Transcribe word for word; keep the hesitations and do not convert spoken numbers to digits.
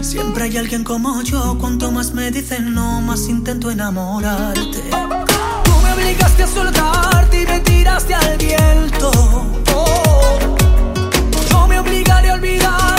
Siempre hay alguien como yo. Cuanto más me dicen no, más intento enamorarte. Tú me obligaste a soltarte y me tiraste al viento. Oh, yo me obligaré a olvidar